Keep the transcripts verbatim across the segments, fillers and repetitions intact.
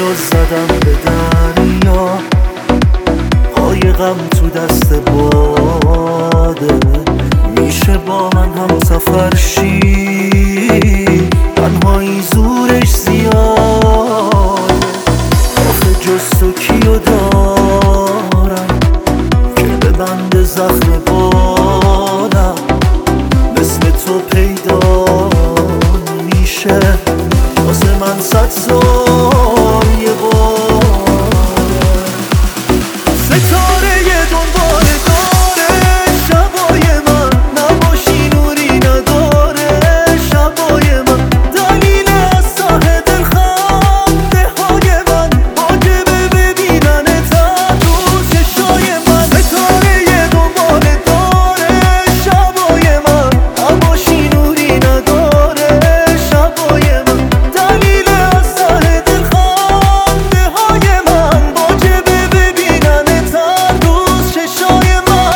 باز زدم به دریا، قایقم تو دست باده. میشه با من هم سفر شی، تنهایی زورش زیاده. آخه جز تو کیو دارم که به بند زخم بالم مثل تو پیدا میشه. واسه من صد سال یه باره. ستاره دنبال داره شبای من، نباشی نوری نداره شبای من. دلیل از ته دل خنده های من، واجبه ببیننت تو چشای من. ستاره دنبال داره شبای من، نباشی نوری نداره شبای من. دلیل از ته دل خنده های من، واجبه ببیننت تو چشای من.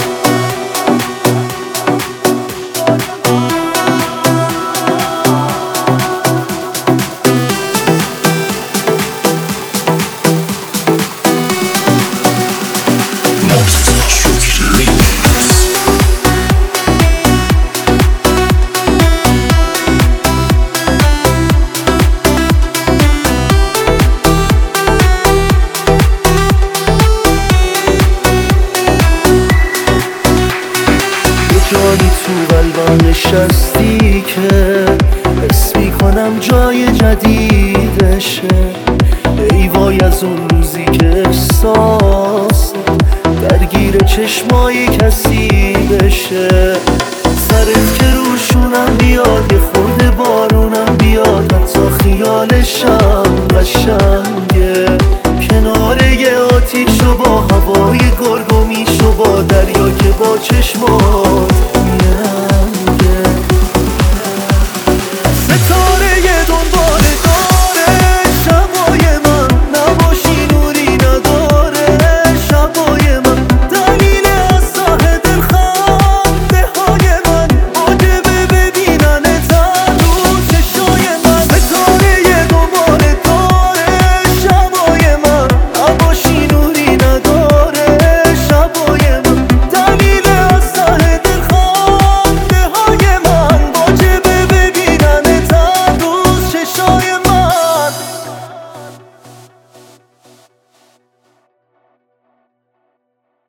جایی تو قلبم نشستی که حس میکنم جای جدیدشه. ای وای از اون روزی که احساس درگیر چشمای کسی بشه. سرت که روشونم بیاد